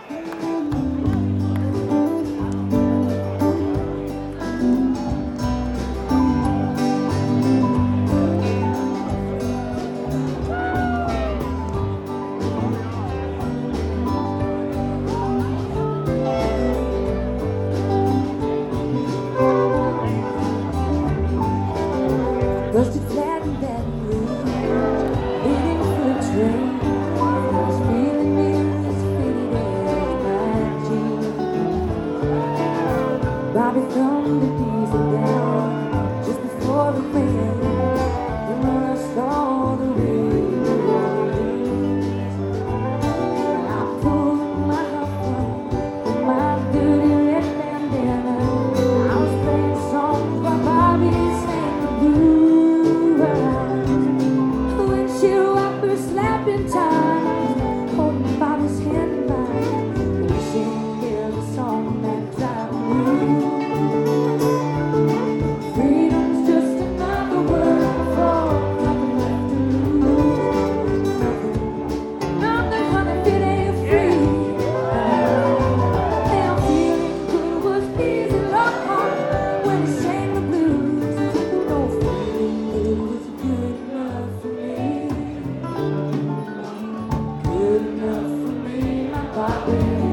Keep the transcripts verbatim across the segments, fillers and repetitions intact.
Busted flat in Baton Rouge, waiting for a train. I was feeling near as faded as my jeans. Bobby thumbed the diesel down just before the rain. Then when I saw the radio, I pulled my huff up with my dirty red bandana. I was playing songs by Bobby sang the blues. Windshield wipers slapping time, holding Bobby's hand in mine, and we sing here the song that drives me. Freedom's just another word for nothing left to lose. Nothing, nothing, honey, if it ain't free. Now feeling good was easy, Lord, when he sang the blues. No feeling good was good enough for me. Good enough for me, my Bobby.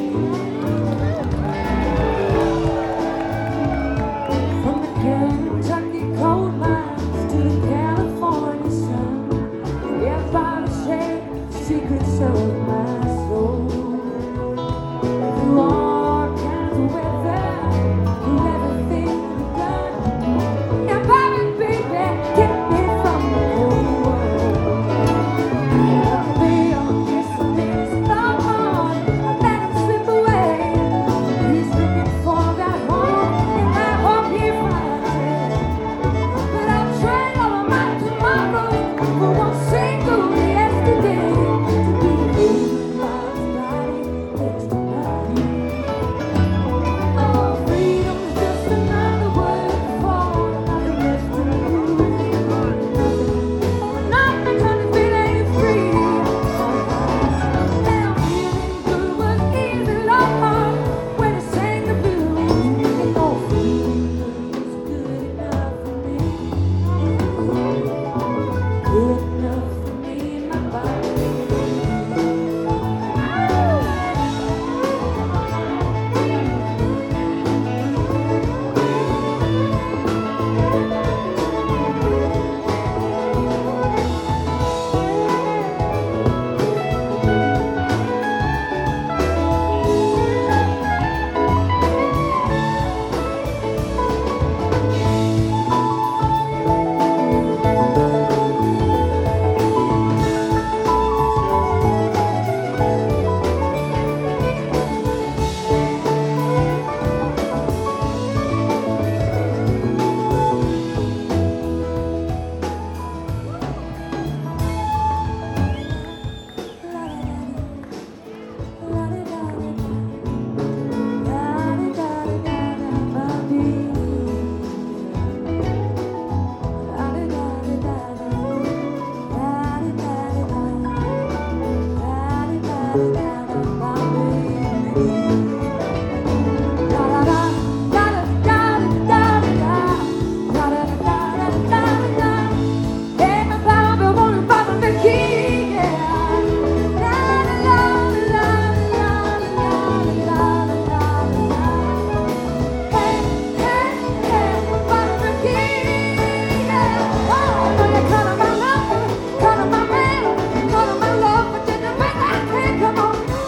From the Kentucky coal mines to the California sun, everybody shared the secrets of my soul. Through all kinds of weather, through everything we've done, now Bobby, baby, kept me from the whole world. I'll be on this and this, come on, I let him slip away. He's looking for that home, and I hope he finds it. But I'll trade all of my tomorrows for one single yesterday. To be in my body next to mine. Oh, freedom's just another word for nothing left to lose. Nothing, nothing, honey, if it ain't free. Now feeling good was easy, Lord, when he sang the blues. And no feeling good was good enough for me. Good enough for me, my Bobby. Come on.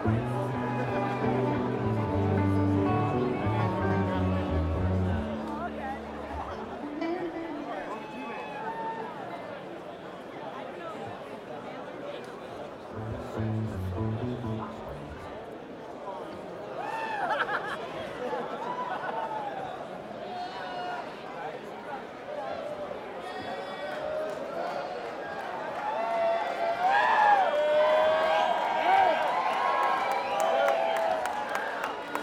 Thank you.